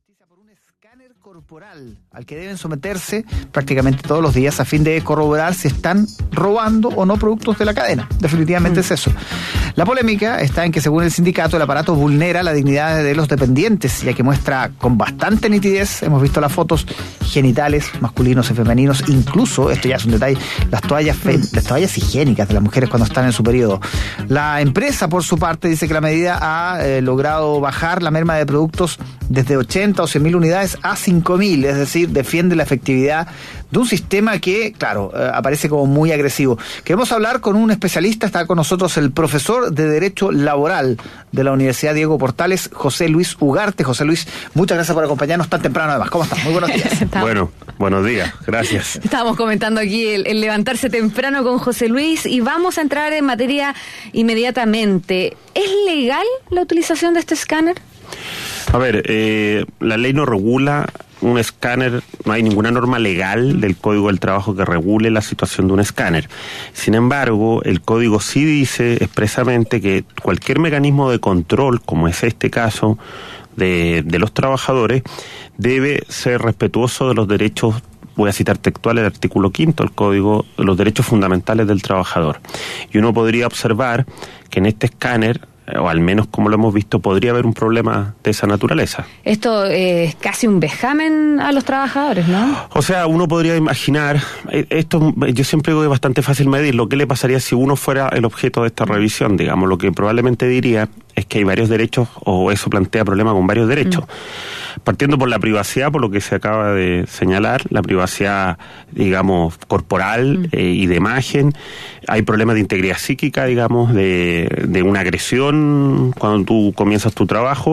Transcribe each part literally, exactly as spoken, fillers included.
justicia por un escáner corporal al que deben someterse prácticamente todos los días a fin de corroborar si están robando o no productos de la cadena. Definitivamente es eso. La polémica está en que, según el sindicato, el aparato vulnera la dignidad de los dependientes, ya que muestra con bastante nitidez, hemos visto las fotos, genitales masculinos y femeninos, incluso, esto ya es un detalle, las toallas, fe- las toallas higiénicas de las mujeres cuando están en su periodo. La empresa, por su parte, dice que la medida ha eh, logrado bajar la merma de productos desde ochenta o cien mil unidades a cinco mil, es decir, defiende la efectividad de un sistema que, claro, eh, aparece como muy agresivo. Queremos hablar con un especialista, está con nosotros el profesor de Derecho Laboral de la Universidad Diego Portales, José Luis Ugarte. José Luis, muchas gracias por acompañarnos tan temprano además. ¿Cómo estás? Muy buenos días. Bueno, buenos días, gracias. Estábamos comentando aquí el, el levantarse temprano con José Luis y vamos a entrar en materia inmediatamente. ¿Es legal la utilización de este escáner? A ver, eh, la ley no regula un escáner, no hay ninguna norma legal del Código del Trabajo que regule la situación de un escáner. Sin embargo, el Código sí dice expresamente que cualquier mecanismo de control, como es este caso de, de los trabajadores, debe ser respetuoso de los derechos. Voy a citar textual el artículo quinto del Código de los Derechos Fundamentales del Trabajador. Y uno podría observar que en este escáner, o al menos como lo hemos visto, podría haber un problema de esa naturaleza. Esto es casi un vejamen a los trabajadores, ¿no? O sea, uno podría imaginar, esto yo siempre digo que es bastante fácil medirlo, ¿qué le pasaría si uno fuera el objeto de esta revisión? Digamos, lo que probablemente diría es que hay varios derechos, o eso plantea problemas con varios derechos. Mm. Partiendo por la privacidad, por lo que se acaba de señalar, la privacidad, digamos, corporal mm. eh, y de imagen. Hay problemas de integridad psíquica, digamos, de, de una agresión cuando tú comienzas tu trabajo.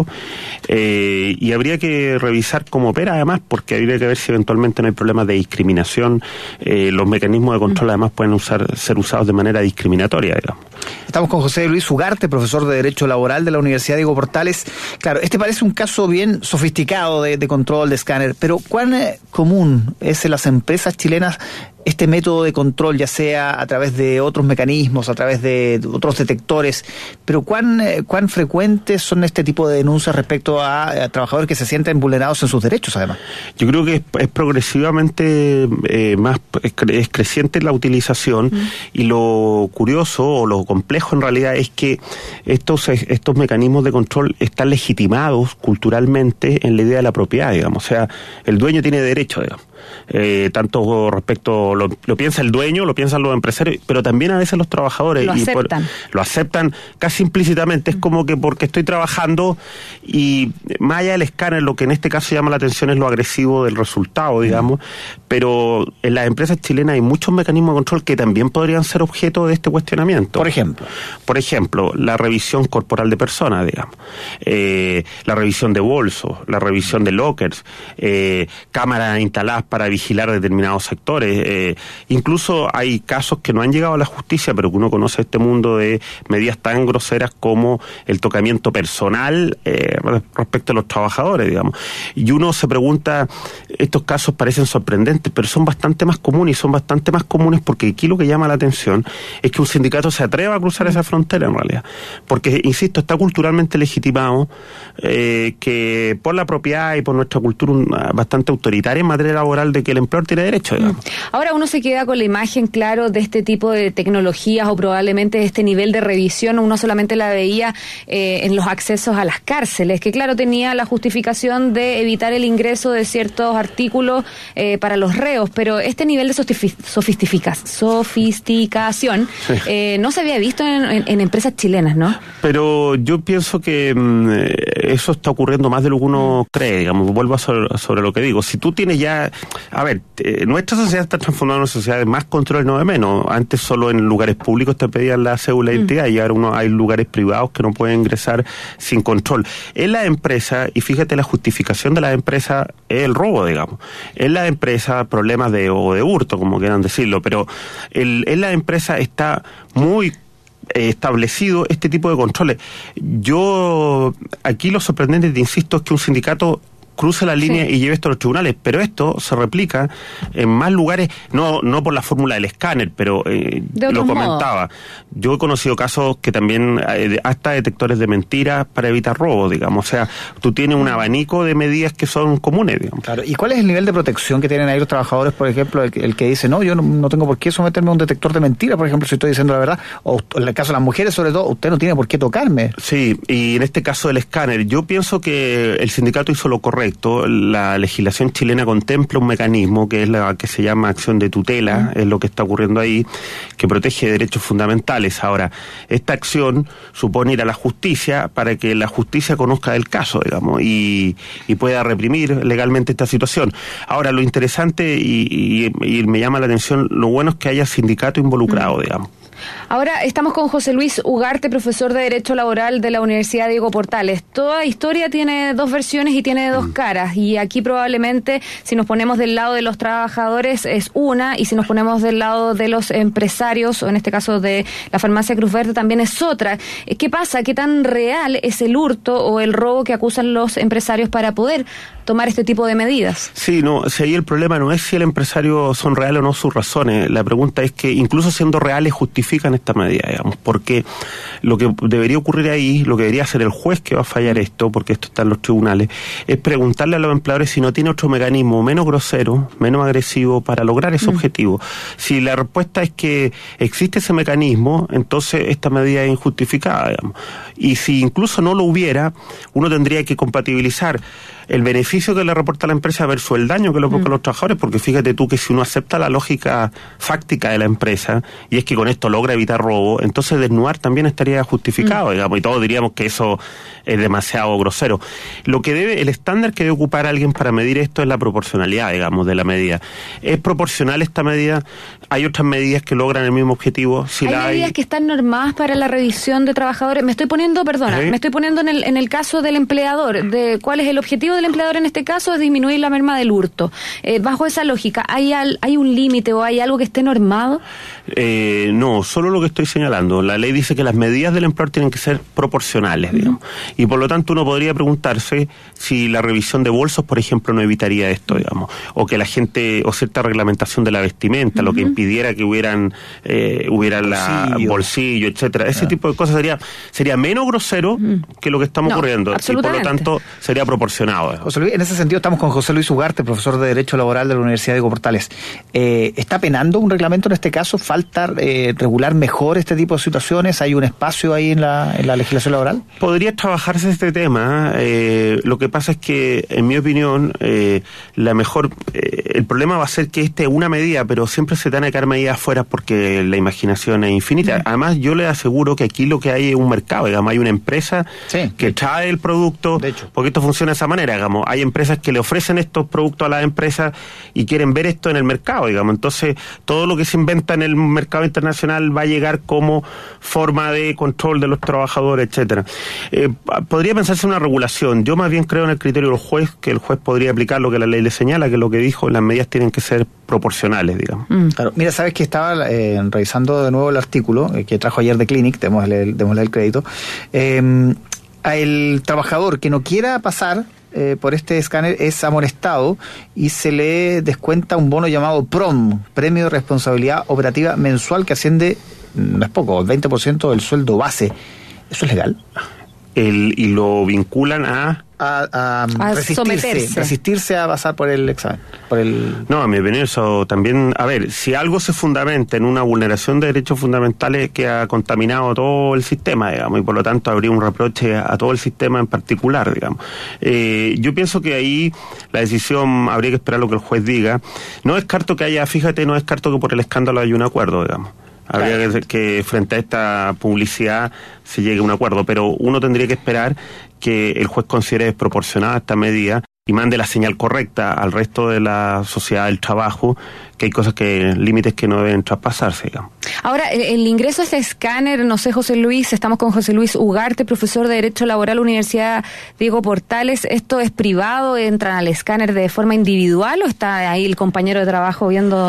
Eh, y habría que revisar cómo opera, además, porque habría que ver si eventualmente no hay problemas de discriminación. Eh, los mecanismos de control, mm. además, pueden usar, ser usados de manera discriminatoria, digamos. Estamos con José Luis Ugarte, profesor de Derecho Laboral de la Universidad Diego Portales. Claro, este parece un caso bien sofisticado de, de control de escáner, pero ¿cuán eh, común es en las empresas chilenas este método de control, ya sea a través de otros mecanismos, a través de otros detectores, pero cuán eh, cuán frecuentes son este tipo de denuncias respecto a, a trabajadores que se sienten vulnerados en sus derechos, además? Yo creo que es, es progresivamente eh, más es, es creciente la utilización, mm. y lo curioso o lo complejo en realidad es que estos estos mecanismos de control están legitimados culturalmente en la idea de la propiedad, digamos, o sea, el dueño tiene derecho, digamos. Eh, tanto respecto, lo, lo piensa el dueño, lo piensan los empresarios, pero también a veces los trabajadores. Lo aceptan. Y por, lo aceptan casi implícitamente, es como que porque estoy trabajando y más allá del escáner, lo que en este caso llama la atención es lo agresivo del resultado, digamos, mm. pero en las empresas chilenas hay muchos mecanismos de control que también podrían ser objeto de este cuestionamiento. Por ejemplo. Por ejemplo, la revisión corporal de personas, digamos, eh, la revisión de bolsos, la revisión de lockers, eh, cámaras instaladas para vigilar determinados sectores. Eh, incluso hay casos que no han llegado a la justicia, pero que uno conoce este mundo de medidas tan groseras como el tocamiento personal eh, respecto a los trabajadores, digamos. Y uno se pregunta, estos casos parecen sorprendentes, pero son bastante más comunes, y son bastante más comunes porque aquí lo que llama la atención es que un sindicato se atreva a cruzar esa frontera en realidad. Porque, insisto, está culturalmente legitimado eh, que por la propiedad y por nuestra cultura una, bastante autoritaria en materia laboral de que el empleador tiene derecho, digamos. Ahora uno se queda con la imagen, claro, de este tipo de tecnologías o probablemente de este nivel de revisión. Uno solamente la veía eh, en los accesos a las cárceles, que claro, tenía la justificación de evitar el ingreso de ciertos artículos eh, para los reos, pero este nivel de sofistifica, sofisticación sí. eh, no se había visto en, en, en empresas chilenas, ¿no? Pero yo pienso que mmm, eso está ocurriendo más de lo que uno cree, digamos. Vuelvo sobre, sobre lo que digo. Si tú tienes ya... A ver, eh, nuestra sociedad está transformando en una sociedad de más control, no de menos. Antes solo en lugares públicos te pedían la cédula de identidad, mm. y ahora uno, hay lugares privados que no pueden ingresar sin control. En la empresa, y fíjate, la justificación de la empresa es el robo, digamos. En la empresa, problemas de, o de hurto, como quieran decirlo, pero el, en la empresa está muy establecido este tipo de controles. Yo, aquí lo sorprendente, te insisto, es que un sindicato cruce la línea Sí. y lleve esto a los tribunales, pero esto se replica en más lugares, no no por la fórmula del escáner, pero eh, De lo otros comentaba. Yo he conocido casos que también, eh, hasta detectores de mentiras para evitar robos, digamos. O sea, tú tienes un abanico de medidas que son comunes, digamos. Claro. ¿Y cuál es el nivel de protección que tienen ahí los trabajadores, por ejemplo, el, que- el que dice, no, yo no, no tengo por qué someterme a un detector de mentiras, por ejemplo, si estoy diciendo la verdad, o en el caso de las mujeres sobre todo, usted no tiene por qué tocarme? Sí, y en este caso del escáner, yo pienso que el sindicato hizo lo correcto. La legislación chilena contempla un mecanismo que es la que se llama acción de tutela, es lo que está ocurriendo ahí, que protege derechos fundamentales. Ahora, esta acción supone ir a la justicia para que la justicia conozca el caso, digamos, y, y pueda reprimir legalmente esta situación. Ahora, lo interesante y, y, y me llama la atención, lo bueno es que haya sindicato involucrado, digamos. Ahora estamos con José Luis Ugarte, profesor de Derecho Laboral de la Universidad Diego Portales. Toda historia tiene dos versiones y tiene dos caras, y aquí probablemente si nos ponemos del lado de los trabajadores es una, y si nos ponemos del lado de los empresarios, o en este caso de la farmacia Cruz Verde, también es otra. ¿Qué pasa? ¿Qué tan real es el hurto o el robo que acusan los empresarios para poder tomar este tipo de medidas? Sí, no, si ahí el problema no es si el empresario son reales o no sus razones. La pregunta es que incluso siendo reales justifican esta medida, digamos, porque lo que debería ocurrir ahí, lo que debería hacer el juez que va a fallar esto, porque esto está en los tribunales, es preguntarle a los empleadores si no tiene otro mecanismo menos grosero, menos agresivo para lograr ese mm. objetivo. Si la respuesta es que existe ese mecanismo, entonces esta medida es injustificada, digamos. Y si incluso no lo hubiera, uno tendría que compatibilizar el beneficio que le reporta la empresa versus el daño que le provoca mm. a los trabajadores, porque fíjate tú que si uno acepta la lógica fáctica de la empresa, y es que con esto logra evitar robo, entonces desnudar también estaría justificado, mm. digamos, y todos diríamos que eso es demasiado grosero. Lo que debe, el estándar que debe ocupar alguien para medir esto es la proporcionalidad, digamos, de la medida. ¿Es proporcional esta medida? ¿Hay otras medidas que logran el mismo objetivo? Si ¿Hay la medidas hay... que están normadas para la revisión de trabajadores? Me estoy poniendo, perdona, ¿Sí? me estoy poniendo en el, en el caso del empleador, de cuál es el objetivo del empleador en este caso, es disminuir la merma del hurto. Eh, bajo esa lógica, ¿hay, al, ¿hay un límite o hay algo que esté normado? Eh, no, solo lo que estoy señalando. La ley dice que las medidas del empleador tienen que ser proporcionales, uh-huh. digamos. Y por lo tanto uno podría preguntarse si la revisión de bolsos, por ejemplo, no evitaría esto, digamos. O que la gente, o cierta reglamentación de la vestimenta, uh-huh. lo que impidiera que hubieran eh, hubiera la bolsillo, bolsillo etcétera. Ese uh-huh. tipo de cosas sería sería menos grosero uh-huh. que lo que estamos no, ocurriendo. Y por lo tanto sería proporcionado. Digamos. José Luis, en ese sentido estamos con José Luis Ugarte, profesor de Derecho Laboral de la Universidad Diego Portales. Eh, ¿Está penando un reglamento en este caso? ¿Falta eh, regular mejor este tipo de situaciones? ¿Hay un espacio ahí en la, en la legislación laboral? Podría trabajarse este tema. Eh, lo que pasa es que, en mi opinión, eh, la mejor eh, el problema va a ser que este es una medida, pero siempre se te van a caer medidas afuera porque la imaginación es infinita. Además, yo le aseguro que aquí lo que hay es un mercado, digamos, hay una empresa sí. que trae el producto, de hecho. Porque esto funciona de esa manera, digamos. Hay empresas que le ofrecen estos productos a las empresas y quieren ver esto en el mercado, digamos. Entonces, todo lo que se inventa en el mercado internacional va a llegar como forma de control de los trabajadores, etcétera. Eh, podría pensarse en una regulación. Yo más bien creo en el criterio del juez, que el juez podría aplicar lo que la ley le señala, que lo que dijo, las medidas tienen que ser proporcionales, digamos. Mm. Claro. Mira, sabes que estaba eh, revisando de nuevo el artículo eh, que trajo ayer de Clinic, démosle, démosle el crédito. Eh, el trabajador que no quiera pasar Eh, por este escáner es amonestado y se le descuenta un bono llamado P R O M, Premio de Responsabilidad Operativa Mensual, que asciende, no es poco, el veinte por ciento del sueldo base. ¿Eso es legal? El, y lo vinculan a... A, a, a resistirse, someterse. resistirse a pasar por el examen. Por el... No, a mi opinión eso también, a ver, si algo se fundamenta en una vulneración de derechos fundamentales que ha contaminado todo el sistema, digamos, y por lo tanto habría un reproche a todo el sistema en particular, digamos. Eh, yo pienso que ahí la decisión habría que esperar lo que el juez diga. No descarto que haya, fíjate, no descarto que por el escándalo haya un acuerdo, digamos. Habría claro. que, que frente a esta publicidad se llegue a un acuerdo, pero uno tendría que esperar que el juez considere desproporcionada esta medida y mande la señal correcta al resto de la sociedad del trabajo, que hay cosas que, límites que no deben traspasarse, digamos. Ahora, el, el ingreso a este escáner, no sé, José Luis, estamos con José Luis Ugarte, profesor de Derecho Laboral, Universidad Diego Portales. ¿Esto es privado? ¿Entran al escáner de forma individual o está ahí el compañero de trabajo viendo...?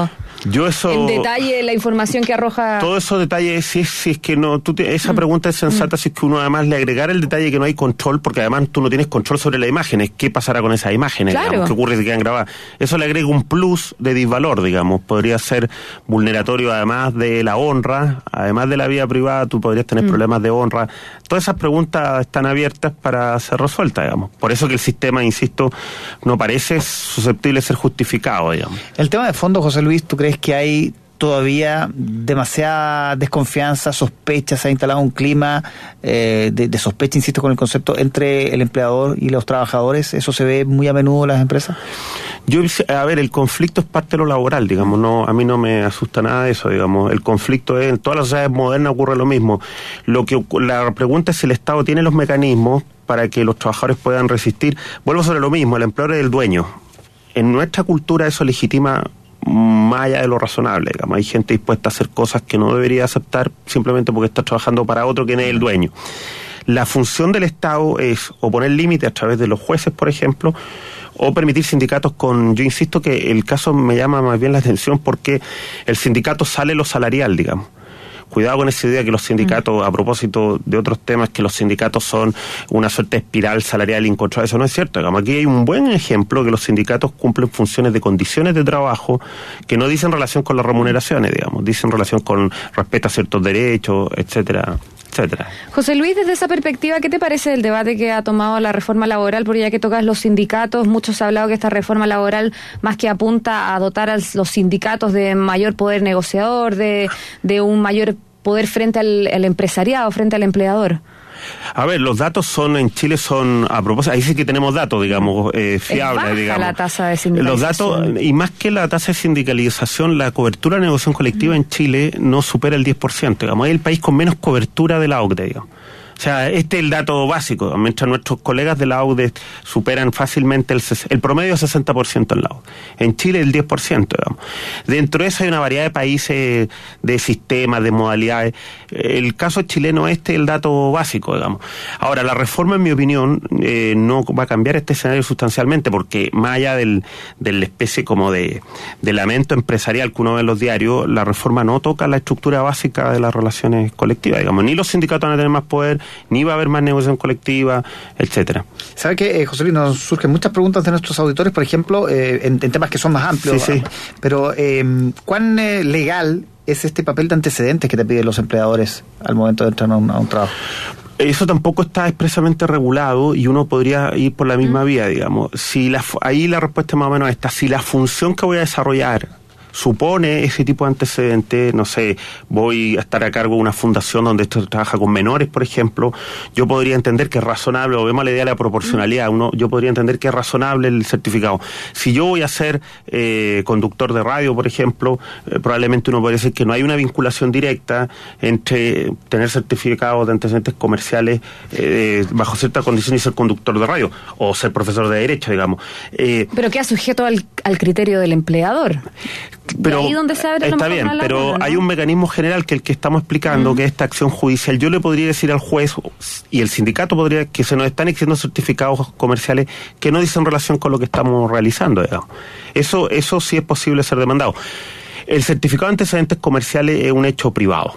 Yo eso, en detalle la información que arroja. Todos esos detalles, si es, si es que no, tú te, esa mm. pregunta es sensata mm. si es que uno además le agregara el detalle que no hay control, porque además tú no tienes control sobre las imágenes. ¿Qué pasará con esas imágenes? Claro. Digamos, ¿qué ocurre si quedan grabadas? Eso le agrega un plus de disvalor, digamos. Podría ser vulneratorio además de la honra, además de la vida privada, tú podrías tener mm. problemas de honra. Todas esas preguntas están abiertas para ser resueltas, digamos. Por eso que el sistema, insisto, no parece susceptible de ser justificado, digamos. El tema de fondo, José Luis, ¿tú crees que hay todavía demasiada desconfianza, sospecha, se ha instalado un clima eh, de, de sospecha, insisto con el concepto, entre el empleador y los trabajadores? ¿Eso se ve muy a menudo en las empresas? Yo, a ver, el conflicto es parte de lo laboral, digamos, no, a mí no me asusta nada de eso, digamos, el conflicto es, en todas las sociedades modernas ocurre lo mismo. Lo que la pregunta es si el Estado tiene los mecanismos para que los trabajadores puedan resistir. Vuelvo sobre lo mismo, el empleador es el dueño. En nuestra cultura eso legitima más allá de lo razonable, digamos. Hay gente dispuesta a hacer cosas que no debería aceptar simplemente porque está trabajando para otro que no es el dueño. La función del Estado es o poner límites a través de los jueces, por ejemplo, o permitir sindicatos con... Yo insisto que el caso me llama más bien la atención porque el sindicato sale lo salarial, digamos. Cuidado con esa idea que los sindicatos, a propósito de otros temas, que los sindicatos son una suerte de espiral salarial incontrolable. Eso no es cierto. Digamos, aquí hay un buen ejemplo que los sindicatos cumplen funciones de condiciones de trabajo que no dicen relación con las remuneraciones, digamos, dicen relación con respeto a ciertos derechos, etcétera, etcétera. José Luis, desde esa perspectiva, ¿qué te parece el debate que ha tomado la reforma laboral? Porque ya que tocas los sindicatos, muchos han hablado que esta reforma laboral más que apunta a dotar a los sindicatos de mayor poder negociador, de, de un mayor poder frente al, al empresariado, frente al empleador. A ver, los datos son, en Chile son, a propósito, ahí sí que tenemos datos, digamos, eh, fiables, es baja digamos. La tasa de sindicalización. Los datos, y más que la tasa de sindicalización, la cobertura de negociación colectiva mm. en Chile no supera el diez por ciento, digamos, es el país con menos cobertura de la O C D E, digamos. O sea, este es el dato básico, mientras nuestros colegas de la O C D E superan fácilmente el, el promedio de sesenta por ciento en la O C D E. En Chile el diez por ciento, digamos. Dentro de eso hay una variedad de países, de sistemas, de modalidades. El caso chileno este es el dato básico, digamos. Ahora, la reforma, en mi opinión, eh, no va a cambiar este escenario sustancialmente, porque más allá del, de la especie como de, de lamento empresarial que uno ve en los diarios, la reforma no toca la estructura básica de las relaciones colectivas, digamos. Ni los sindicatos van a tener más poder, ni va a haber más negociación colectiva, etcétera. ¿Sabe qué, eh, José Luis? Nos surgen muchas preguntas de nuestros auditores, por ejemplo, eh, en, en temas que son más amplios. Sí, sí. Pero, eh, ¿cuán eh, legal es este papel de antecedentes que te piden los empleadores al momento de entrar a un, a un trabajo? Eso tampoco está expresamente regulado y uno podría ir por la misma mm. vía, digamos. Si la, ahí la respuesta es más o menos esta. Si la función que voy a desarrollar supone ese tipo de antecedentes, no sé, voy a estar a cargo de una fundación donde esto trabaja con menores, por ejemplo, yo podría entender que es razonable, o vemos la idea de la proporcionalidad, uno, yo podría entender que es razonable el certificado. Si yo voy a ser eh, conductor de radio, por ejemplo, eh, probablemente uno podría decir que no hay una vinculación directa entre tener certificados de antecedentes comerciales eh, bajo cierta condición y ser conductor de radio, o ser profesor de derecho, digamos. Eh, Pero queda sujeto al, al criterio del empleador. Pero ahí donde se abre está bien, pero bola, ¿no? Hay un mecanismo general que el que estamos explicando, uh-huh. que es esta acción judicial. Yo le podría decir al juez y el sindicato podría que se nos están exigiendo certificados comerciales que no dicen relación con lo que estamos realizando, digamos. Eso, eso sí es posible ser demandado. El certificado de antecedentes comerciales es un hecho privado.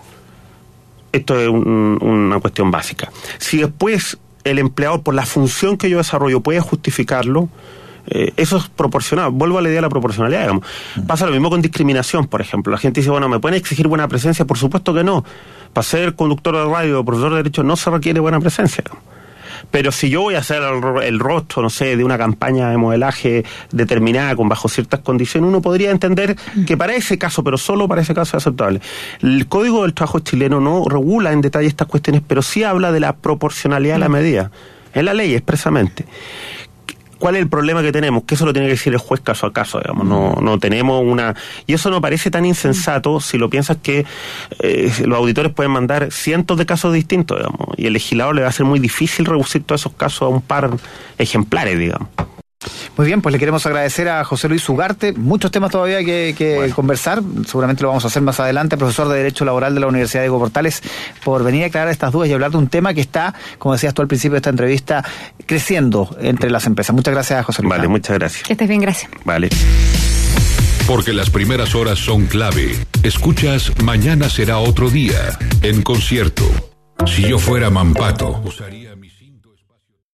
Esto es un, una cuestión básica. Si después el empleador, por la función que yo desarrollo, puede justificarlo, Eh, eso es proporcional. Vuelvo a la idea de la proporcionalidad, digamos. Pasa lo mismo con discriminación, por ejemplo. La gente dice, bueno, ¿me pueden exigir buena presencia? Por supuesto que no. Para ser conductor de radio o profesor de derecho no se requiere buena presencia. Pero si yo voy a hacer el, el rostro, no sé, de una campaña de modelaje determinada con bajo ciertas condiciones, uno podría entender que para ese caso, pero solo para ese caso es aceptable. El Código del Trabajo chileno no regula en detalle estas cuestiones, pero sí habla de la proporcionalidad de la medida. En la ley expresamente. ¿Cuál es el problema que tenemos? Que eso lo tiene que decir el juez caso a caso, digamos. No, no tenemos una... Y eso no parece tan insensato si lo piensas que eh, los auditores pueden mandar cientos de casos distintos, digamos. Y el legislador le va a ser muy difícil reducir todos esos casos a un par ejemplares, digamos. Muy bien, pues le queremos agradecer a José Luis Ugarte. Muchos temas todavía que, que bueno. conversar. Seguramente lo vamos a hacer más adelante. Profesor de Derecho Laboral de la Universidad de Diego Portales, por venir a aclarar estas dudas y hablar de un tema que está, como decías tú al principio de esta entrevista, creciendo entre las empresas. Muchas gracias, José Luis. Vale, muchas gracias. Que estés bien, gracias. Vale. Porque las primeras horas son clave. Escuchas Mañana será otro día, en concierto. Si yo fuera Mampato, usaría...